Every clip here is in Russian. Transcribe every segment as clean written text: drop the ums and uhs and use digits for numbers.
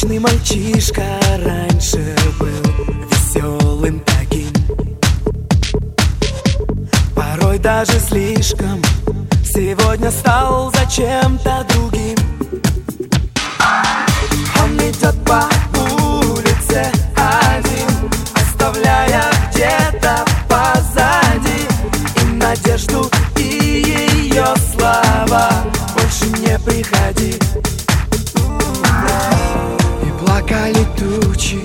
Обычный мальчишка раньше был веселым таким, порой даже слишком. Сегодня стал зачем-то другим. Он идет по улице один, оставляя где-то позади и надежду, и ее слова: больше не приходи. И плакали тучи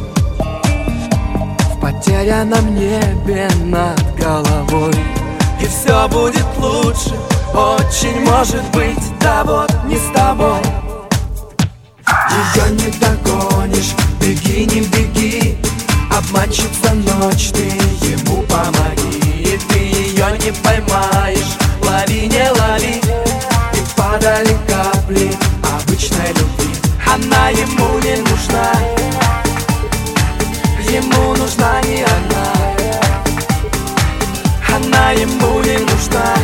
в потерянном небе над головой. И все будет лучше, очень может быть, да вот не с тобой. Ее не догонишь, беги, не беги, обманщица ночь, ты ему помоги. И ты ее не поймаешь, лови, не лови. И падали капли обычной любви. Она ему не нужна, ему нужна не она. Она ему не нужна,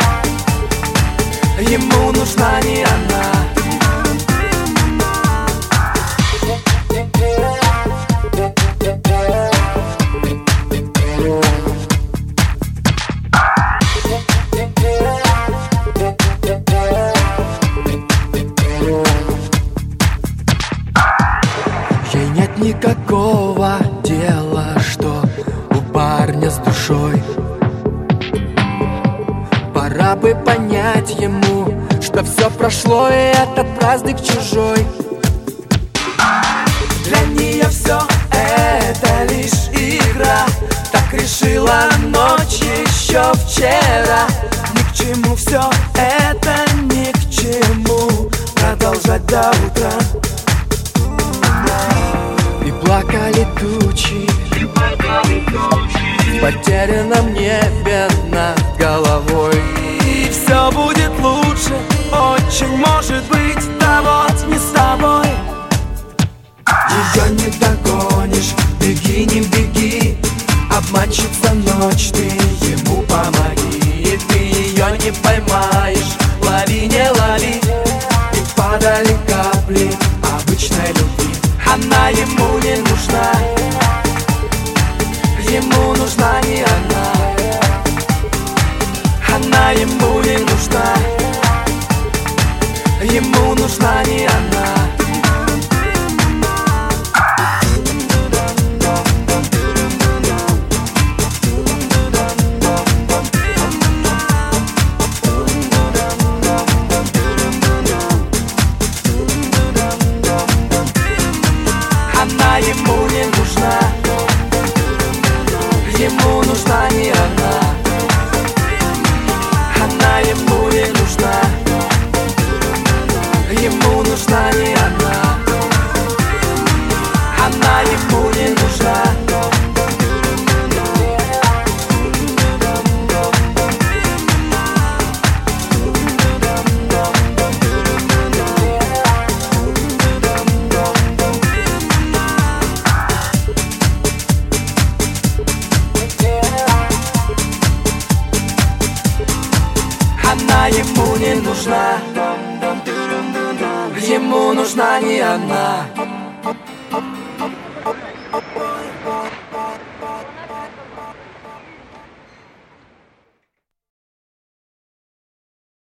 ему нужна не она. Ей нет никакого дела, что у парня с душой. Пора бы понять ему, что все прошло, и этот праздник чужой. Для нее все это лишь игра, так решила ночь еще вчера. Ни к чему все это, ни к чему продолжать до утра. И плакали тучи в потерянном небе над головой. И все будет лучше, очень может быть, да вот не с тобой. Ее не догонишь, беги, не беги, обманщица ночь, ты ему помоги. И ты ее не поймаешь, лови, не лови. И падали капли обычной любви. Она ему не нужна, ему нужна не она. Она ему не нужна, ему нужна не она. Она ему не нужна, ему нужна не она. Она ему не нужна, ему нужна не она. Она ему не нужна. Она ему не нужна, ему нужна не она.